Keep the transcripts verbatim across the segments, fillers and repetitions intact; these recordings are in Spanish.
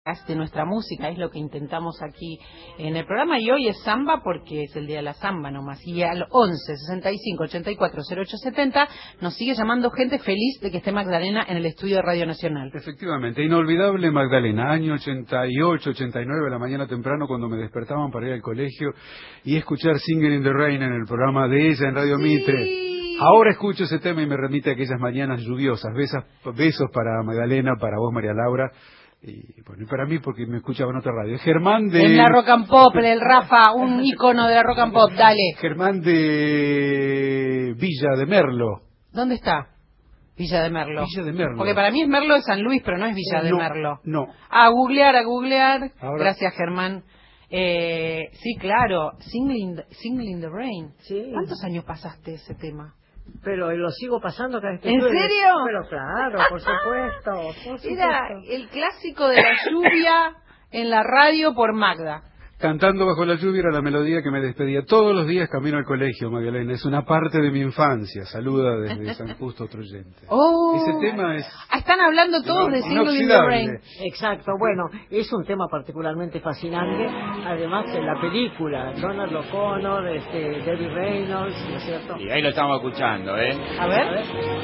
de nuestra música, es lo que intentamos aquí en el programa, y hoy es samba porque es el día de la samba nomás, y al once, sesenta y cinco, ochenta y cuatro, cero ocho setenta nos sigue llamando gente feliz de que esté Magdalena en el estudio de Radio Nacional. Efectivamente, inolvidable Magdalena, año ochenta y ocho, ochenta y nueve, a la mañana temprano cuando me despertaban para ir al colegio y escuchar Singing in the Rain en el programa de ella en Radio Sí. Mitre. Ahora escucho ese tema y me remite a aquellas mañanas lluviosas. Besos, besos para Magdalena, para vos María Laura. Y bueno, y para mí porque me escuchaba en otra radio. Germán de... En la Rock and Pop, el Rafa, un ícono de la Rock and Pop, dale. Germán de Villa de Merlo. ¿Dónde está? Villa de Merlo. Villa de Merlo. Porque para mí es Merlo de San Luis, pero no es Villa de no, Merlo. No. A googlear, a googlear. Ahora... Gracias, Germán. Eh, sí, claro. Singing in the, Singing in the Rain. Sí. ¿Cuántos años pasaste ese tema? Pero lo sigo pasando cada vez que ¿En llueve. serio? Pero claro, por supuesto, por supuesto. Era el clásico de la lluvia en la radio por Magda. Cantando bajo la lluvia era la melodía que me despedía todos los días camino al colegio, Magdalena. Es una parte de mi infancia. Saluda desde San Justo otro oyente. Oh, ese tema es... Ah, están hablando todos de Singing in the Rain. Exacto, bueno, es un tema particularmente fascinante. Además de la película, Donald O'Connor, este, Debbie Reynolds, ¿no es cierto? Y ahí lo estamos escuchando, ¿eh? A ver. A ver.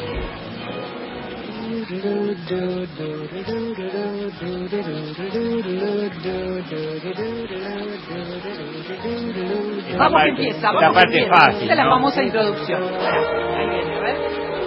Vamos que empieza, vamos la parte que empieza. fácil, Esta es la ¿no? famosa introducción. Ahí viene, a ver.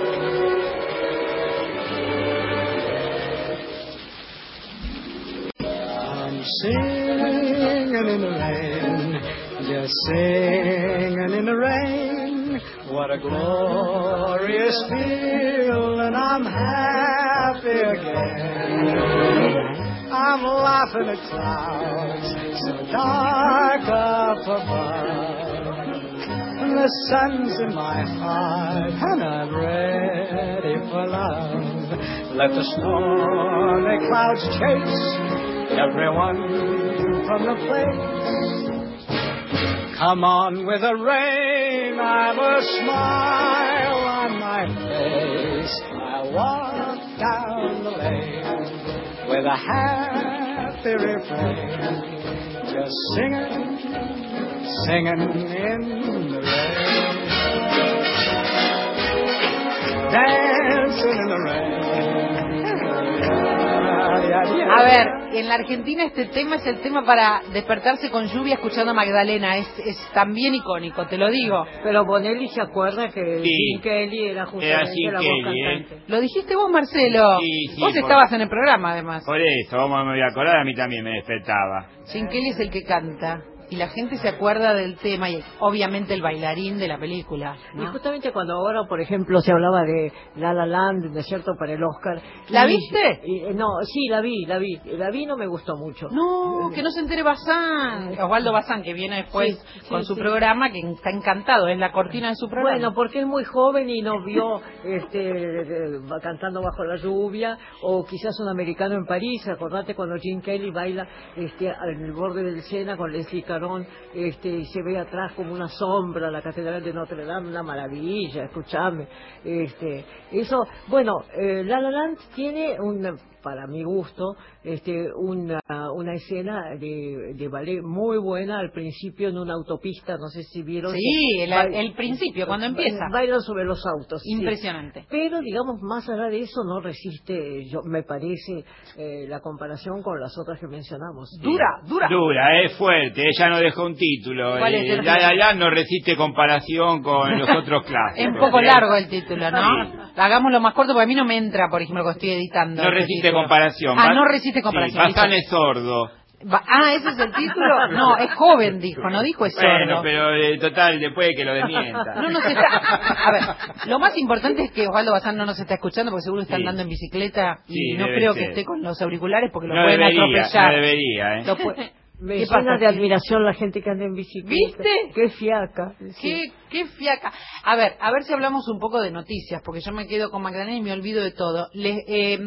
I'm singing in the rain, just singing in the rain. What a glorious feeling, I'm happy again. I'm laughing at clouds so dark up above. The sun's in my heart and I'm ready for love. Let the stormy clouds chase everyone from the place. Come on with the rain, I've a smile on my face. I walk down the lane with a happy refrain, just singing, singing in the rain, dancing in the rain. A ver, en la Argentina este tema es el tema para despertarse con lluvia escuchando a Magdalena. Es, es también icónico, te lo digo. Pero Bonelli se acuerda que Sí. Jim Kelly era justamente Jim la voz Kelly, cantante. ¿eh? Lo dijiste vos, Marcelo. Sí, sí, vos por- estabas en el programa, además. Por eso, ¿cómo me voy a acordar? A mí también me despertaba. Jim Kelly es el que canta. Y la gente se acuerda del tema y obviamente el bailarín de la película, ¿no? Y justamente cuando ahora, por ejemplo, se hablaba de La La Land, ¿no es cierto?, para el Oscar. ¿La Y- viste? y- no, sí, la vi, la vi. La vi, no me gustó mucho. No, que no se entere Bazán. Osvaldo Bazán, que viene después Sí, sí, con su sí. programa, que está encantado, es la cortina de su programa. Bueno, porque es muy joven y no vio este, eh, cantando bajo la lluvia, o quizás un americano en París. Acordate cuando Jim Kelly baila este, en el borde del Sena con Leslie Caron, este, y se ve atrás como una sombra la Catedral de Notre Dame, una maravilla, escuchame. Este, eso, bueno, eh, La La Land tiene un, para mi gusto, este, una, una escena de, de ballet muy buena al principio en una autopista, no sé si vieron. Sí, el, Bail- el principio, cuando empieza. Bailan sobre los autos. sí. Impresionante. Pero, digamos, más allá de eso, no resiste, yo me parece, eh, la comparación con las otras que mencionamos. Dura, dura. Dura, es fuerte. Ella no dejó un título. ¿Cuál es Eh, el La La título? Land no resiste comparación con los otros clásicos. Es un poco ¿eh? largo el título, ¿no? Sí. Hagámoslo más corto porque a mí no me entra, por ejemplo, que estoy editando. No este resiste título. comparación. Ah, Ba- no resiste comparación. Sí, Bazán listo. es sordo. Ba- ah, ese es el título. No, es joven, dijo, no dijo es Bueno, sordo. pero eh, total, después de que lo desmienta. No nos está... A ver, lo más importante es que Osvaldo Bazán no nos está escuchando porque seguro está Sí. andando en bicicleta y Sí, no debe creo ser. que esté con los auriculares porque lo No pueden debería, atropellar. no debería, ¿eh? Lo pu- Me ¿Qué llena pasa? de admiración la gente que anda en bicicleta. ¿Viste? Qué fiaca. Qué, Sí. qué fiaca. A ver, a ver si hablamos un poco de noticias, porque yo me quedo con Magdalena y me olvido de todo. Le- eh,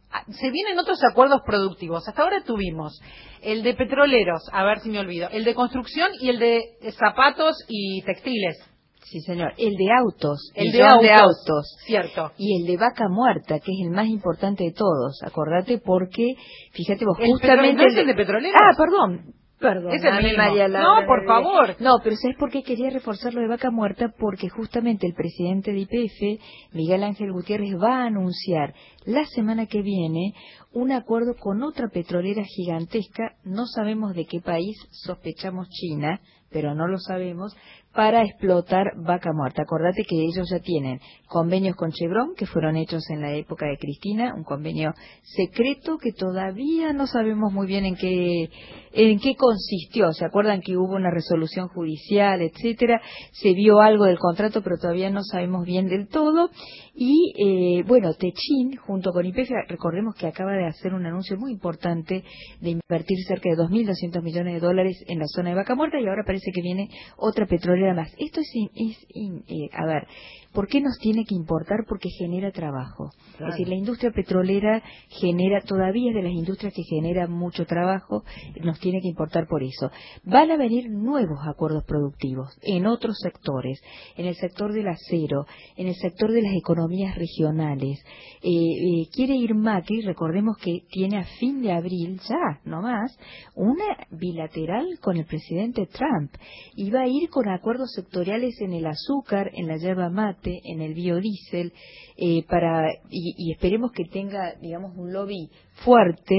se vienen otros acuerdos productivos. Hasta ahora tuvimos el de petroleros, a ver si me olvido, el de construcción y el de zapatos y textiles. Sí, señor. El de autos. El de millón autos, de autos. cierto. Y el de vaca muerta, que es el más importante de todos. Acordate porque, fíjate vos, ¿El justamente... petrolero? ¿No es el de petroleros? Ah, perdón. Perdón, Es el dame, mismo. María Laura. No, por favor. No, pero ¿sabes por qué quería reforzar lo de vaca muerta? Porque justamente el presidente de Y P F, Miguel Ángel Gutiérrez, va a anunciar la semana que viene un acuerdo con otra petrolera gigantesca, no sabemos de qué país, sospechamos China, pero no lo sabemos, para explotar vaca muerta. Acordate que ellos ya tienen convenios con Chevron, que fueron hechos en la época de Cristina, un convenio secreto que todavía no sabemos muy bien en qué en qué consistió. ¿Se acuerdan que hubo una resolución judicial, etcétera? Se vio algo del contrato, pero todavía no sabemos bien del todo. Y, eh, bueno, Techin, junto con Y P F, recordemos que acaba de hacer un anuncio muy importante de invertir cerca de dos mil doscientos millones de dólares en la zona de Vaca Muerta, y ahora parece que viene otra petrolera más. Esto es, in, es in, eh, a ver, ¿por qué nos tiene que importar? Porque genera trabajo. Claro. Es decir, la industria petrolera genera, todavía es de las industrias que genera mucho trabajo, nos tiene que importar por eso. Van a venir nuevos acuerdos productivos en otros sectores, en el sector del acero, en el sector de las economías regionales. Eh, eh, quiere ir Macri, recordemos que tiene a fin de abril, ya, no más, una bilateral con el presidente Trump, y va a ir con acuerdos sectoriales en el azúcar, en la yerba mate, en el biodiesel, eh, para y, y esperemos que tenga, digamos, un lobby fuerte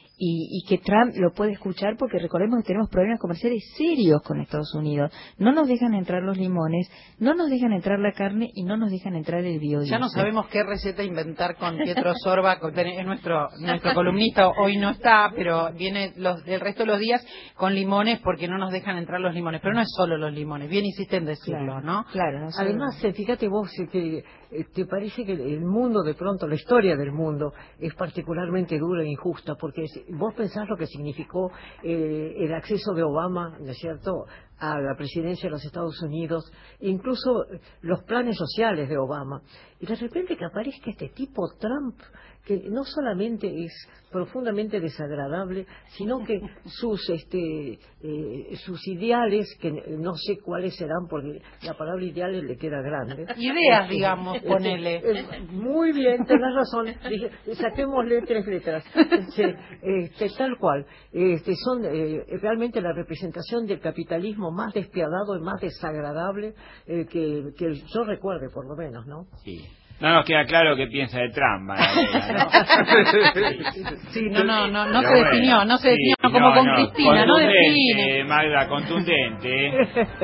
y, y que Trump lo puede escuchar, porque recordemos que tenemos problemas comerciales serios con Estados Unidos. No nos dejan entrar los limones, no nos dejan entrar la carne y no nos dejan entrar el biodiesel. Ya no sabemos qué receta inventar con Pietro Sorba, es nuestro nuestro columnista, hoy no está, pero viene los, el resto de los días con limones porque no nos dejan entrar los limones. Pero no es solo los limones, bien hiciste en decirlo, claro, ¿no? Claro. No Además, fíjate vos que eh, te parece que el mundo, de pronto, la historia del mundo es particularmente dura e injusta, porque es, vos pensás lo que significó eh, el acceso de Obama, ¿no es cierto?, a la presidencia de los Estados Unidos, incluso los planes sociales de Obama. Y de repente que aparezca este tipo Trump, que no solamente es profundamente desagradable, sino que sus este eh, sus ideales, que no sé cuáles serán, porque la palabra ideales le queda grande. Ideas, digamos, este, ponele. Eh, muy bien, tenés razón. Dije, saquémosle tres letras. Este, este, tal cual. Este, son eh, realmente la representación del capitalismo más despiadado y más desagradable eh, que, que yo recuerde, por lo menos, ¿no? Sí. No nos queda claro qué piensa de Trump, Magdalena, ¿no? Sí, no, no, no, no se bueno, definió, no se definió sí, como no, con no, Cristina, no define. Magda, contundente.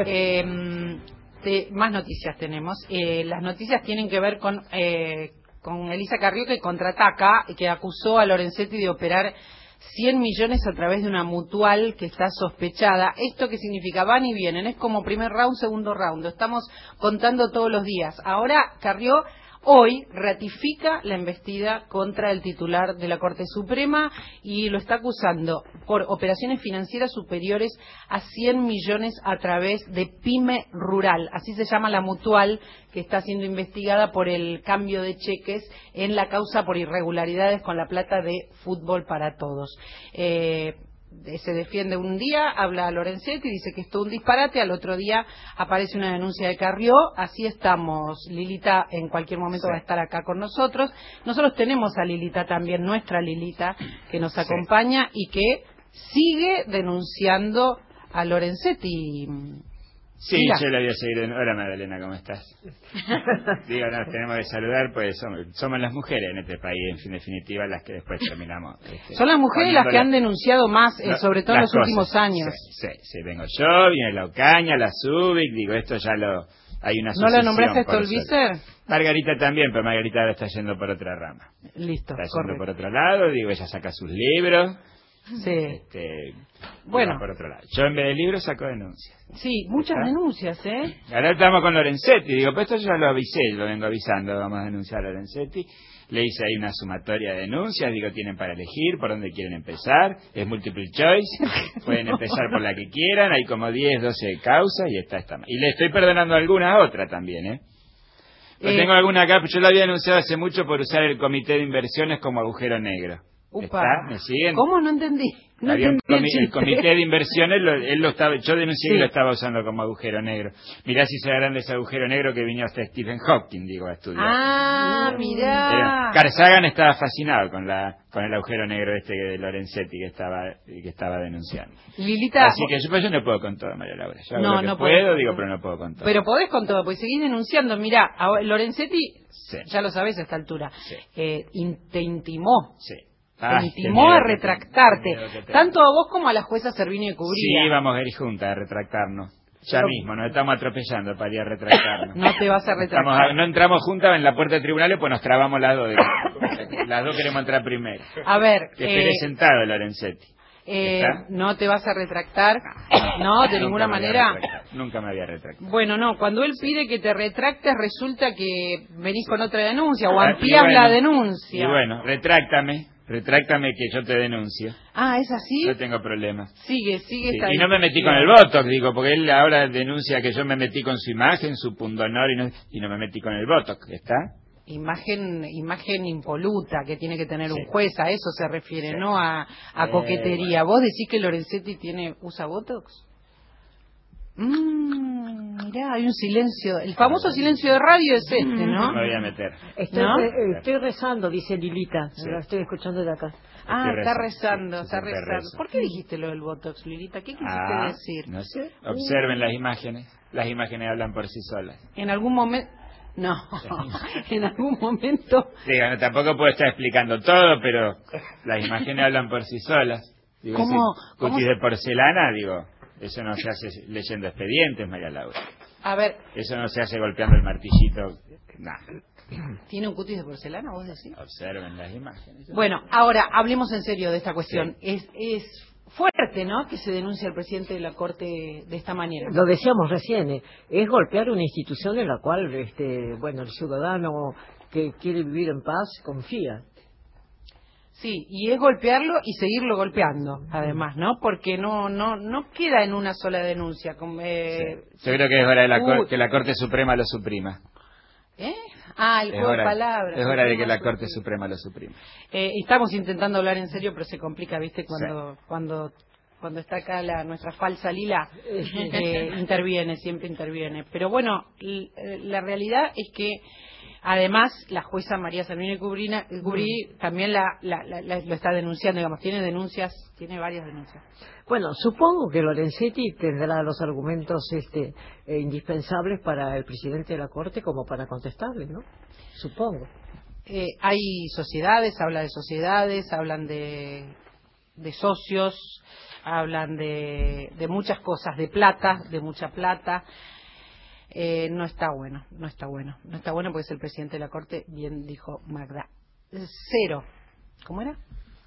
eh, te, más noticias tenemos. Eh, las noticias tienen que ver con eh, con Elisa Carrió, que contraataca, que acusó a Lorenzetti de operar cien millones a través de una mutual que está sospechada. ¿Esto qué significa? Van y vienen, es como primer round, segundo round, lo estamos contando todos los días. Ahora Carrió hoy ratifica la embestida contra el titular de la Corte Suprema y lo está acusando por operaciones financieras superiores a cien millones a través de Pyme Rural, así se llama la mutual que está siendo investigada por el cambio de cheques en la causa por irregularidades con la plata de Fútbol para Todos. Eh, se defiende un día, habla a Lorenzetti, dice que es todo un disparate, al otro día aparece una denuncia de Carrió, así estamos. Lilita en cualquier momento sí. va a estar acá con nosotros. Nosotros tenemos a Lilita también, nuestra Lilita, que nos acompaña sí. y que sigue denunciando a Lorenzetti. Sí, Mira. yo la voy a seguir. Hola Magdalena, ¿cómo estás? Digo, nos tenemos que saludar, pues somos, somos las mujeres en este país, en definitiva, las que después terminamos. Este, Son las mujeres las que la, han denunciado más, eh, sobre todo en los cosas, últimos años. Sí, sí, sí, vengo yo, viene la Ocaña, la Zubik, digo, esto ya lo... Hay una ¿No la nombraste a Stolbizer? Margarita también, pero Margarita ahora está yendo por otra rama. Listo, Está correcto. yendo por otro lado, digo, ella saca sus libros. Sí. Este, bueno. Por otro lado. Yo en vez de libros saco denuncias. Sí, muchas ¿está? denuncias, ¿eh? Ahora estamos con Lorenzetti, digo, pues esto ya lo avisé, lo vengo avisando, vamos a denunciar a Lorenzetti. Le hice ahí una sumatoria de denuncias, digo, tienen para elegir por dónde quieren empezar, es multiple choice, pueden empezar por la que quieran, hay como diez, doce causas y está esta. Y le estoy perdonando alguna otra también, ¿eh? Pero eh... tengo alguna acá, yo la había denunciado hace mucho por usar el comité de inversiones como agujero negro. Upa. ¿Está? ¿Me siguen? ¿Cómo? No entendí. No Había un entendí el comi- el chiste. comité de inversiones, lo, él lo estaba, yo denuncié Sí. y lo estaba usando como agujero negro. Mirá si será grande ese agujero negro que vino hasta Stephen Hawking, digo, a estudiar. Ah, Pero mirá. Carl Sagan estaba fascinado con la con el agujero negro este de Lorenzetti que estaba que estaba denunciando. Lilita, Así que yo, pues yo no puedo con todo, María Laura. Yo hago No, lo que no puedo, podés. digo, pero no puedo con todo. pero podés con todo, pues seguís denunciando. Mirá, a- Lorenzetti, Sí. ya lo sabés a esta altura, Sí. eh, in- te intimó. Sí. Te Ay, intimó qué miedo a que tengo, retractarte, qué miedo que tengo. tanto a vos como a la jueza Servini de Cubría. Sí, vamos a ir juntas a retractarnos. Ya Pero- mismo, nos estamos atropellando para ir a retractarnos. No te vas a Estamos retractar. a- no entramos juntas en la puerta de tribunales, pues nos trabamos las dos. Las dos queremos entrar primero. A ver, Que espere eh, sentado, Lorenzetti. eh, ¿Está? no te vas a retractar, no, de Nunca ninguna me había manera. retractado, Nunca me había retractado. Bueno, no, cuando él pide que te retractes, resulta que venís con otra denuncia o Ah, y amplías bueno, la denuncia. Y bueno, retráctame, retráctame que yo te denuncio. Ah, ¿es así? No tengo problema. Sigue, sigue Sí, esta y no me metí con el Botox, digo, porque él ahora denuncia que yo me metí con su imagen, su pundonor, y no, y no me metí con el Botox, ¿está? Imagen, imagen impoluta que tiene que tener Sí. un juez, a eso se refiere, Sí. no a, a Eh, coquetería. ¿Vos decís que Lorenzetti tiene usa Botox? Mmm, mirá, hay un silencio. El famoso silencio de radio es este, No ¿no? me voy a meter. Estoy, ¿No? re- eh, estoy rezando, dice Lilita. Sí. La estoy escuchando de acá. Ah, Estoy está rezando, rezando, sí, está siempre rezando. rezo. ¿Por qué dijiste lo del Botox, Lilita? ¿Qué quisiste Ah, decir? no sé. Observen las imágenes. Las imágenes hablan por sí solas. En algún momento... No, en algún momento... Digo, no, tampoco puedo estar explicando todo, pero las imágenes hablan por sí solas. Digo, ¿Cómo- ese cómo cutis se- de porcelana, digo, eso no se hace leyendo expedientes, María Laura. A ver, Eso no se hace golpeando el martillito. No. ¿tiene un cutis de porcelana, vos decís? Observen las imágenes. Bueno, ahora hablemos en serio de esta cuestión. Es, es fuerte, ¿no?, que se denuncie al presidente de la Corte de esta manera. Lo decíamos recién, eh, es golpear una institución en la cual, este, bueno, el ciudadano que quiere vivir en paz confía. Sí, y es golpearlo y seguirlo golpeando, además, ¿no? Porque no no no queda en una sola denuncia. Como, eh, Yo creo que es hora de la Uy. cor- que la Corte Suprema lo suprima. ¿Eh? Ah, el Es juego de hora, palabras. es hora de que la Suprema, Corte suprema. Suprema lo suprima. Eh, estamos intentando hablar en serio, pero se complica, ¿viste? Cuando cuando cuando está acá la nuestra falsa Lila, eh, interviene, siempre interviene. Pero bueno, l- eh, la realidad es que además la jueza María Servini Cubrina, Cubrí también la, la- la- la- lo está denunciando, digamos, tiene denuncias, tiene varias denuncias. Bueno, supongo que Lorenzetti tendrá los argumentos este, eh, indispensables para el presidente de la Corte como para contestarle, ¿no? Supongo. Eh, hay sociedades, habla de sociedades, hablan de, de socios, hablan de, de muchas cosas, de plata, de mucha plata. Eh, no está bueno, no está bueno. No está bueno porque es el presidente de la Corte, bien dijo Magda. Cero. ¿Cómo era?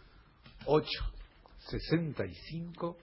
ocho sesenta y cinco.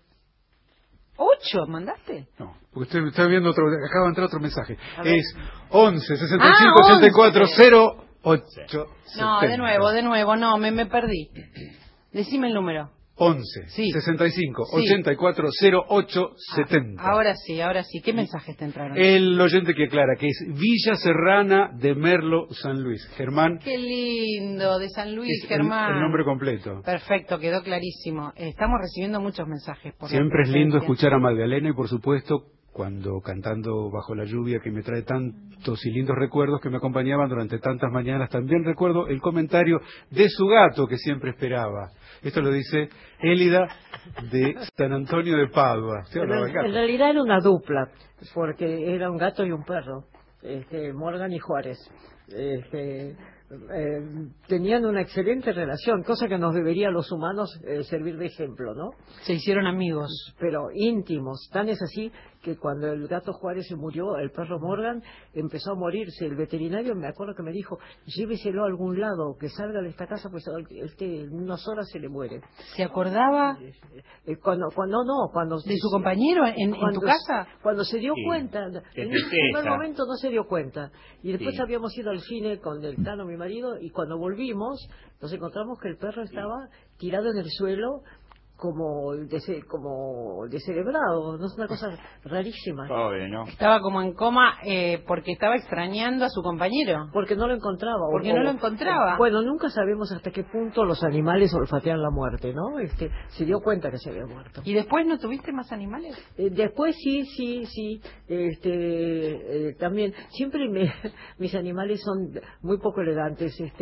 ¿Ocho mandaste? No, porque estoy, estoy viendo otro, acaba de entrar otro mensaje. A ver. Es once sesenta y cinco Ah, ochenta y cuatro cero ocho. No, de nuevo, de nuevo, no, me, me perdí. Decime el número. once Sí. sesenta y cinco Sí. ochenta y cuatro cero ocho setenta. Ah, ahora sí, ahora sí. ¿Qué mensajes te entraron? El oyente que aclara que es Villa Serrana de Merlo, San Luis. Germán Qué lindo, de San Luis, es el, Germán. el nombre completo. Perfecto, quedó clarísimo. Estamos recibiendo muchos mensajes. Por la Siempre es lindo presencia. escuchar a Magdalena y por supuesto cuando cantando Bajo la lluvia que me trae tantos y lindos recuerdos que me acompañaban durante tantas mañanas, también recuerdo el comentario de su gato que siempre esperaba. Esto lo dice Élida de San Antonio de Padua. ¿Usted hablaba del En, gato? en realidad era una dupla, porque era un gato y un perro, este, Morgan y Juárez. Este, eh, tenían una excelente relación, cosa que nos debería a los humanos eh, servir de ejemplo, ¿no? Se hicieron amigos. Pero íntimos. Tan es así que cuando el gato Juárez se murió, el perro Morgan empezó a morirse. El veterinario me acuerdo que me dijo, lléveselo a algún lado, que salga de esta casa, pues este, en unas horas se le muere. ¿Se acordaba Eh, Cuando, cuando no, cuando de su compañero en, en cuando, tu casa? Cuando se dio Sí, cuenta, qué en un tristeza. primer momento no se dio cuenta. Y después Sí. habíamos ido al cine con el Tano, mi marido, y cuando volvimos nos encontramos que el perro estaba tirado en el suelo como dese, como descerebrado, no es una cosa rarísima. Pobre, ¿no? Estaba como en coma eh, porque estaba extrañando a su compañero. Porque no lo encontraba. Porque o, no lo encontraba. Bueno, nunca sabemos hasta qué punto los animales olfatean la muerte, ¿no? Este, se dio cuenta que se había muerto. ¿Y después no tuviste más animales? Eh, después sí, sí, sí. Este, eh, también, siempre me, mis animales son muy poco elegantes. Este,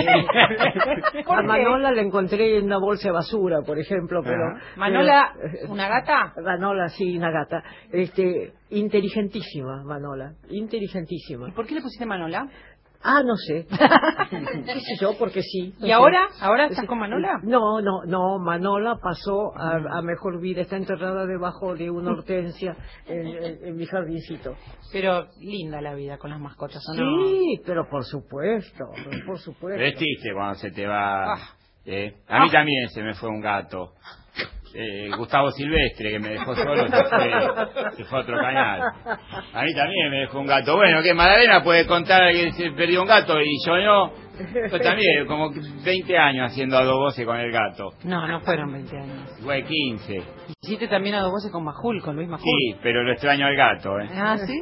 eh, a Manola la encontré en una bolsa de basura, por ejemplo, pero... Manola, pero, ¿una gata? Manola, sí, una gata. Este, inteligentísima, Manola, inteligentísima. ¿Y por qué le pusiste Manola? Ah, no sé. ¿Qué sé yo? Porque sí. No ¿Y sé. ahora? ¿Ahora estás con Manola? No, no, no. Manola pasó a, a mejor vida. Está enterrada debajo de una hortensia en, en, en mi jardincito. Pero linda la vida con las mascotas, ¿o no? Sí, pero por supuesto, por supuesto. Pero es triste cuando se te va... Ah. ¿eh? A mí también se me fue un gato. Eh, Gustavo Silvestre, que me dejó solo, se fue, se fue a otro canal. A mí también me dejó un gato. Bueno, que Maradena puede contar que se perdió un gato y yo no. Yo también, como veinte años haciendo a dos voces con el gato. No, no fueron veinte años. Fue quince. Hiciste también a dos voces con Majul, con Luis Majul. Sí, pero lo extraño al gato, ¿eh? Ah, ¿sí?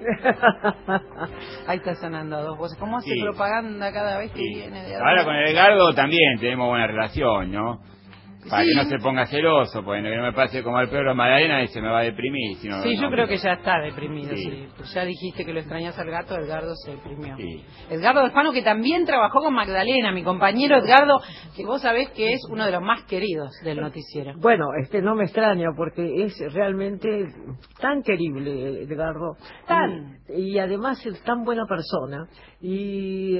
Ahí está sonando a dos voces. ¿Cómo hace Sí. propaganda cada vez que Sí. viene de Ahora con el Edgardo también tenemos buena relación, ¿no? Para Sí. que no se ponga celoso, porque no me pase como al perro Magdalena y se me va a deprimir. Si no, Sí, yo no, creo pero- que ya está deprimido. Sí. Sí. Pues ya dijiste que lo extrañas al gato, Edgardo se deprimió. Sí. Edgardo Alfano, que también trabajó con Magdalena, mi compañero Edgardo, que vos sabés que es uno de los más queridos del noticiero. Bueno, este no me extraña porque es realmente tan querible, Edgardo. Tan. Y, y además es tan buena persona. Y...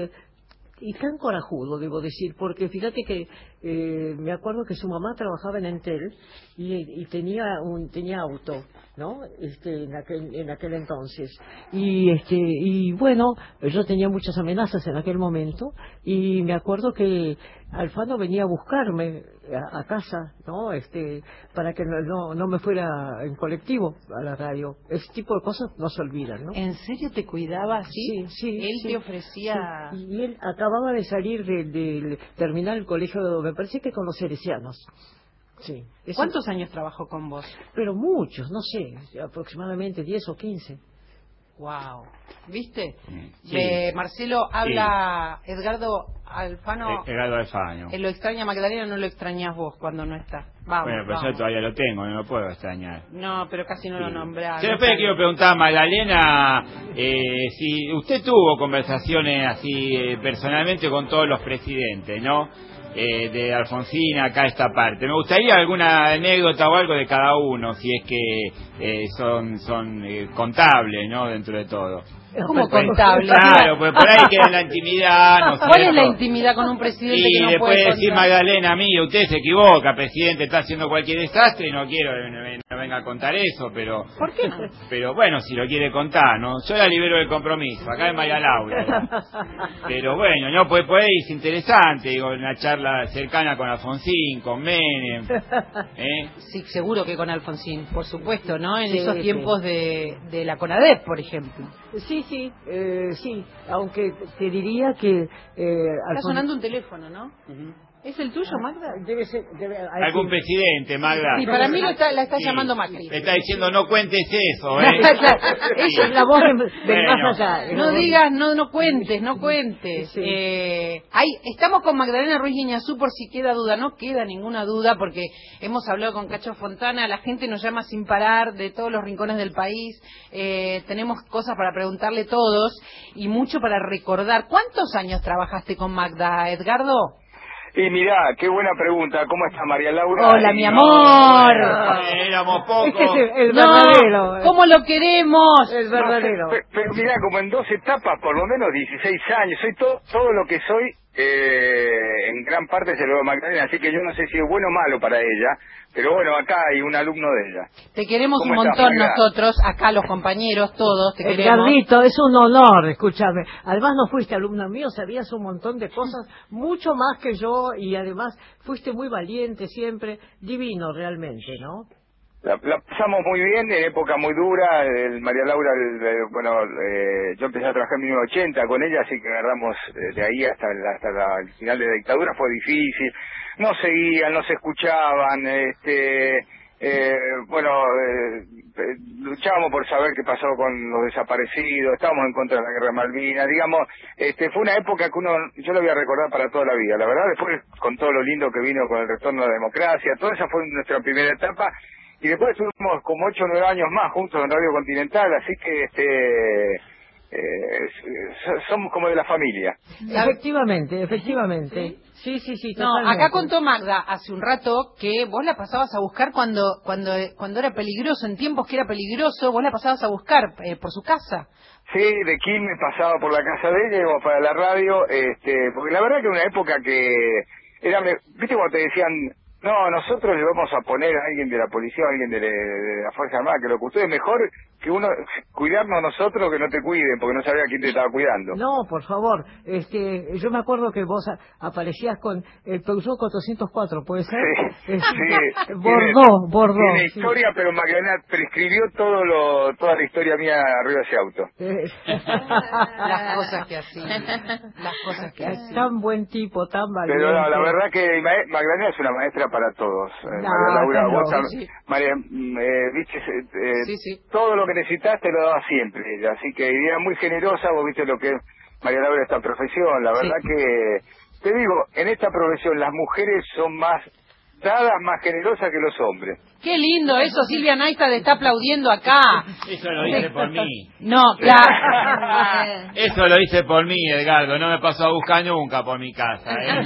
Y tan corajudo, debo decir, porque fíjate que eh, me acuerdo que su mamá trabajaba en Entel y, y tenía un tenía auto, ¿no? Este, en aquel en aquel entonces. Y este y bueno, yo tenía muchas amenazas en aquel momento y me acuerdo que Alfano venía a buscarme a, a casa, ¿no? Este, para que no, no no me fuera en colectivo a la radio. Ese tipo de cosas no se olvidan, ¿no? ¿En serio te cuidaba así? Sí, sí. Él sí, te ofrecía... sí. Y él acababa de salir de, de terminar el colegio, me parece que con los Ceresianos. Sí. Eso- ¿Cuántos años trabajó con vos? Pero muchos, no sé, aproximadamente diez o quince. Wow. ¿Viste? Sí. Eh, Marcelo habla Edgardo Alfano. Eh, Edgardo Alfano. eh, lo extraña Magdalena, no lo extrañas vos cuando no está. Vamos, Bueno, pero vamos. yo todavía lo tengo, no lo puedo extrañar. No, pero casi no lo Sí. nombrás. Yo después le quiero preguntar a Magdalena eh, si usted tuvo conversaciones así eh, personalmente con todos los presidentes, ¿no? Eh, de Alfonsín acá esta parte. Me gustaría alguna anécdota o algo de cada uno, si es que eh, son son eh, contables, ¿no? Dentro de todo. ¿Cómo Pues, contable? Claro, pues por ahí queda en la intimidad, ¿no es ¿Cuál es la cierto? intimidad con un presidente Y que no después puede decir contar? Magdalena, mire, usted se equivoca, presidente, está haciendo cualquier desastre y no quiero que me, me venga a contar eso, pero ¿Por qué no? pero bueno, si lo quiere contar, ¿no? Yo la libero del compromiso, acá en María Laura. Pero bueno, no, pues por ahí es interesante, digo, una charla cercana con Alfonsín, con Menem, ¿eh? Sí, seguro que con Alfonsín, por supuesto, ¿no? En Sí, esos sí. tiempos de, de la CONADEP, por ejemplo. Sí, sí, eh, sí, aunque te diría que... Eh, Está Alfon- sonando un teléfono, ¿no? ¿Es el tuyo, Magda? Debe ser... Debe, ahí Algún sí. presidente, Magda. Sí, para mí lo está, la está Sí. llamando Macri. Le está diciendo, no cuentes eso, ¿eh? Claro, Esa es la voz del Bueno. más allá. es la No voz- digas, no, no cuentes, no cuentes. Sí. Eh, hay, estamos con Magdalena Ruiz Guiñazú por si queda duda. No queda ninguna duda porque hemos hablado con Cacho Fontana. La gente nos llama sin parar de todos los rincones del país. Eh, tenemos cosas para preguntarle todos y mucho para recordar. ¿Cuántos años trabajaste con Magda, Edgardo? Y mirá, qué buena pregunta. ¿Cómo está María Laura? Hola, Y mi no, amor. Bueno, éramos pocos. Este es el, el No, verdadero. eh. ¿cómo lo queremos? El verdadero. Pero, pero mirá, como en dos etapas, por lo menos dieciséis años, soy todo, todo lo que soy, eh, en gran parte se lo doy a Magdalena, así que yo no sé si es bueno o malo para ella, pero bueno, acá hay un alumno de ella. Te queremos un ¿Cómo estás, montón Magda? nosotros, acá los compañeros, todos, te queremos. Edgardito, es un honor, escúchame. Además no fuiste alumno mío, sabías un montón de cosas, mucho más que yo, y además fuiste muy valiente siempre, divino realmente, ¿no? La, la pasamos muy bien, en época muy dura. El María Laura, el, el, bueno, eh, yo empecé a trabajar en mil novecientos ochenta con ella, así que agarramos eh, de ahí hasta, el, hasta la, el final de la dictadura. Fue difícil, no seguían, no se escuchaban, este, eh, bueno, eh, luchábamos por saber qué pasó con los desaparecidos, estábamos en contra de la guerra de Malvinas, digamos, este, fue una época que uno, yo lo voy a recordar para toda la vida, la verdad. Después, con todo lo lindo que vino con el retorno a la democracia, toda esa fue nuestra primera etapa. Y después estuvimos como ocho o nueve años más juntos en Radio Continental, así que este eh, somos como de la familia. Efectivamente, efectivamente. Sí, sí, sí. No, totalmente. acá contó Magda hace un rato que vos la pasabas a buscar cuando cuando cuando era peligroso, en tiempos que era peligroso, vos la pasabas a buscar eh, por su casa. Sí, de Quilmes pasaba por la casa de ella, íbamos para la radio, este, porque la verdad que era una época que era, viste cuando te decían, no, nosotros le vamos a poner a alguien de la policía o a alguien de, de la Fuerza Armada, que lo que usted es mejor que uno, cuidarnos nosotros que no te cuiden, porque no sabía quién te estaba cuidando. No, por favor, este, yo me acuerdo que vos a, aparecías con el Peugeot cuatrocientos cuatro, ¿puede ser? Sí, este, sí. Bordó, Bordó. Tiene sí. historia, pero Magdalena prescribió todo lo, toda la historia mía arriba de ese auto. Las cosas que hacía. Las cosas que hacía. Tan buen tipo, tan valiente. Pero no, la verdad que Magdalena es una maestra para todos. Eh, No, María Laura, no, vos tam- sí. María, eh, viste, eh, Sí, sí. todo lo que necesitas te lo daba siempre ella, así que era muy generosa. Vos viste lo que es María Laura, esta profesión, la verdad Sí. que, te digo, en esta profesión las mujeres son más dadas, más generosas que los hombres. Qué lindo eso, Silvia Neistad está aplaudiendo acá. Eso lo hice por mí. No, claro. Eso lo hice por mí, Edgardo. No me pasó a buscar nunca por mi casa. ¿eh?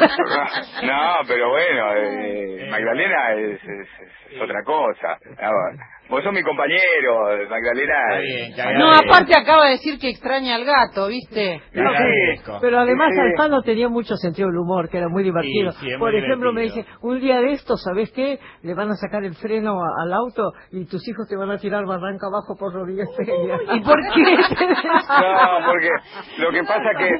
No, pero bueno, eh, Magdalena es, es, es, es otra cosa. Ah, vos sos mi compañero, Magdalena. Está bien, te No, agradezco. aparte acaba de decir que extraña al gato, ¿viste? Te agradezco. Pero además Sí. Alfano tenía mucho sentido del humor, que era muy divertido. Sí, sí, es Por muy ejemplo, me divertido. dice, un día de estos, ¿sabés qué? Le van a sacar el freno a- al auto y tus hijos te van a tirar barranca abajo por Rodríguez Peña. ¿Y por qué? No, porque lo que pasa que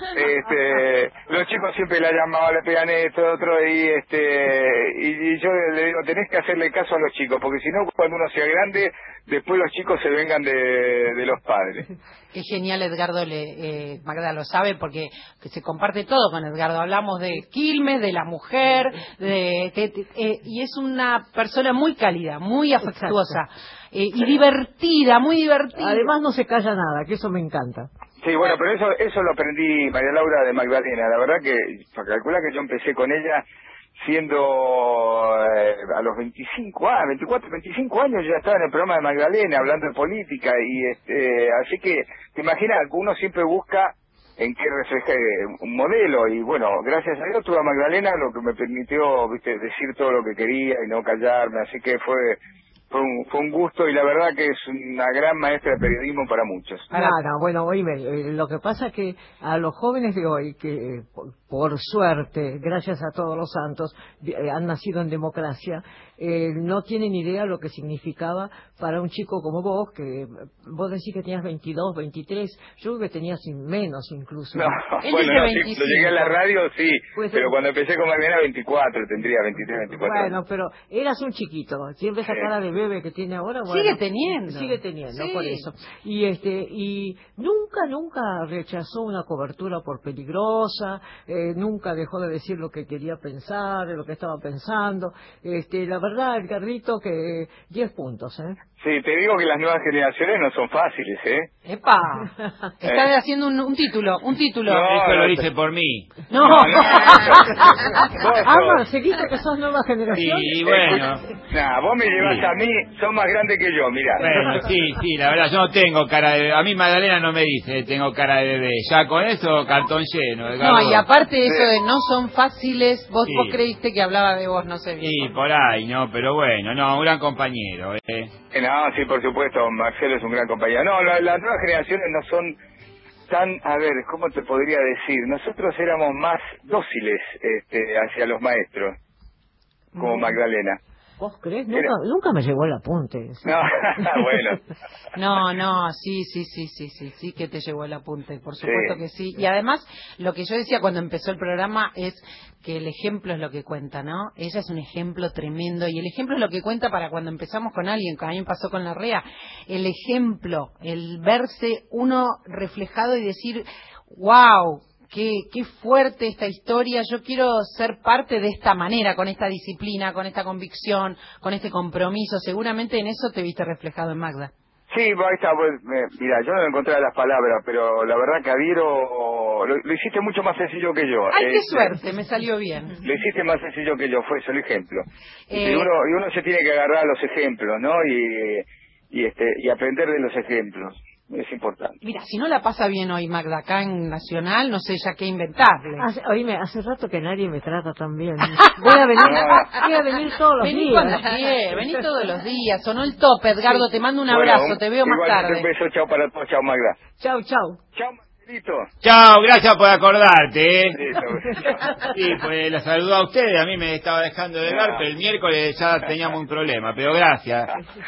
este, los chicos siempre la llamaban, le pegan esto, otro, y este y, y yo le digo, tenés que hacerle caso a los chicos, porque si no, cuando uno sea grande, después los chicos se vengan de, de los padres. Qué genial, Edgardo, le, eh, Magda lo sabe porque que se comparte todo con Edgardo. Hablamos de Quilmes, de la mujer, de, que- eh, y es una persona muy cálida, muy afectuosa eh, y divertida, muy divertida. Además no se calla nada, que eso me encanta. Sí, bueno, pero eso eso lo aprendí, María Laura, de Magdalena. La verdad que, calcula que yo empecé con ella siendo eh, a los veinticinco, ah, veinticuatro, veinticinco años ya estaba en el programa de Magdalena hablando de política, y este, así que te imaginas, uno siempre busca en qué refleja un modelo, y bueno, gracias a Dios tuve a Magdalena, lo que me permitió, viste, decir todo lo que quería y no callarme, así que fue fue un, fue un gusto, y la verdad que es una gran maestra de periodismo para muchos. Nada, bueno, oíme, eh, lo que pasa es que a los jóvenes de hoy, que eh, por, por suerte, gracias a todos los santos, eh, han nacido en democracia, eh, no tienen idea lo que significaba para un chico como vos, que eh, vos decís que tenías veintidós, veintitrés, yo creo que tenías menos incluso. No, Él bueno, dice no, sí, veinticinco. lo llegué a la radio, sí, Pues, pero eh, cuando empecé con Magdalena veinticuatro, tendría veintitrés, veinticuatro Bueno, años. pero eras un chiquito, siempre esa Sí. cara de bebé que tiene ahora, bueno, Sigue teniendo. sigue teniendo, Sí. por eso. Y este y nunca, nunca rechazó una cobertura por peligrosa, eh, nunca dejó de decir lo que quería pensar, de lo que estaba pensando. Este, la verdad, Edgarrito, que diez puntos, ¿eh? Sí, te digo que las nuevas generaciones no son fáciles, ¿eh? ¡Epa! Está haciendo un, un título, un título. No, Eso no, lo no. hice por mí. No. No, no. Vos sos- Ah, ¿seguiste que sos nueva generación? Sí, bueno. Nah, vos me llevás Sí. a mí, sos más grande que yo, mirá. Bueno, sí, sí, la verdad, yo no tengo cara de... A mí Magdalena no me dice, tengo cara de bebé. Ya con eso, cartón lleno. Edgardo. No, y aparte eso de no son fáciles, vos, Sí. vos creíste que hablaba de vos, no sé bien. Sí, por ahí, no, pero bueno, no, un gran compañero, ¿eh? Eh, No, sí, por supuesto, Marcelo es un gran compañero. No, la- las nuevas generaciones no son tan, a ver, ¿cómo te podría decir? Nosotros éramos más dóciles este, hacia los maestros, como Mm. Magdalena. ¿Vos crees? Nunca, Era... nunca me llegó el apunte. No, bueno. No, no, sí, sí, sí, sí, sí, sí que te llegó el apunte, por supuesto sí. que sí. Y además, lo que yo decía cuando empezó el programa es que el ejemplo es lo que cuenta, ¿no? Ella es un ejemplo tremendo y el ejemplo es lo que cuenta para cuando empezamos con alguien, que a mí me pasó con la Rea, el ejemplo, el verse uno reflejado y decir, wow, Qué, qué fuerte esta historia, yo quiero ser parte de esta manera, con esta disciplina, con esta convicción, con este compromiso. Seguramente en eso te viste reflejado en Magda. Sí, ahí está, pues, me, mira, yo no encontré las palabras, pero la verdad que adhiero, lo, lo hiciste mucho más sencillo que yo. ¡Ay, eh, qué suerte! Me salió bien. Lo hiciste más sencillo que yo, fue eso el ejemplo. Eh... Y, uno, y uno se tiene que agarrar a los ejemplos, ¿no? Y, y, este, y aprender de los ejemplos. Es importante. Mira, si no la pasa bien hoy Magda acá en Nacional, no sé ya qué inventarle. Hace, oíme, hace rato que nadie me trata tan bien. Voy a venir, no. voy a venir todos los vení días. Cuando quieras, vení todos los días. Sonó el top, Edgardo, sí. Te mando un abrazo, bueno, un, te veo más tarde. Un beso, chao para todos, chao Magda. Chao, chao. Chao, Marcelito. Chao, gracias por acordarte. ¿eh? Sí, pues la saludo a ustedes, a mí me estaba dejando de ver, no. Pero el miércoles ya teníamos un problema, pero gracias.